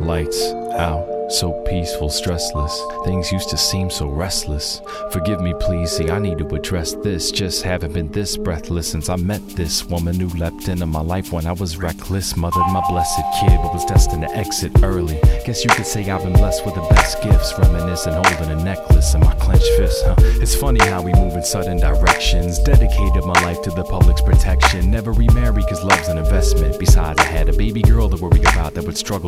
Lights out, so peaceful, stressless. Things used to seem so restless. Forgive me please, see I need to address this. Just haven't been this breathless since I met this woman who leapt into my life when I was reckless. Mothered my blessed kid but was destined to exit early. Guess you could say I've been blessed with the best gifts. Reminiscing, holding a necklace in my clenched fist, It's funny how we move in sudden directions. Dedicated my life to the public's protection. Never remarry cause love's an investment. Besides I had a baby girl to worry about that would struggle